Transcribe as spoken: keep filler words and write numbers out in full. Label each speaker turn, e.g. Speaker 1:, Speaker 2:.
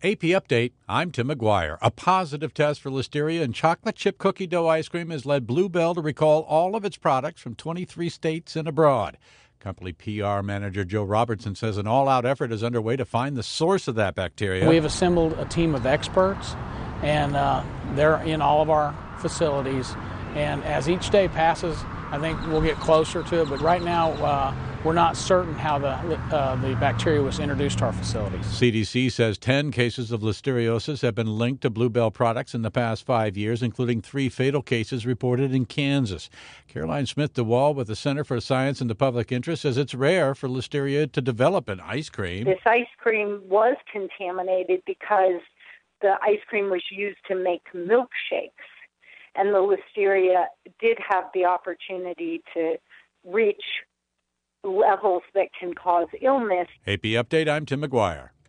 Speaker 1: A P Update, I'm Tim McGuire. A positive test for Listeria in chocolate chip cookie dough ice cream has led Blue Bell to recall all of its products from twenty-three states and abroad. Company P R manager Joe Robertson says an all-out effort is underway to find the source of that bacteria.
Speaker 2: We've assembled a team of experts, and uh, they're in all of our facilities. And as each day passes, I think we'll get closer to it. But right now, uh, we're not certain how the uh, the bacteria was introduced to our facilities.
Speaker 1: C D C says ten cases of listeriosis have been linked to Blue Bell products in the past five years, including three fatal cases reported in Kansas. Caroline Smith-DeWall with the Center for Science and the Public Interest says it's rare for listeria to develop in ice cream.
Speaker 3: This ice cream was contaminated because the ice cream was used to make milkshakes, and the listeria did have the opportunity to reach levels that can cause illness.
Speaker 1: A P Update, I'm Tim McGuire.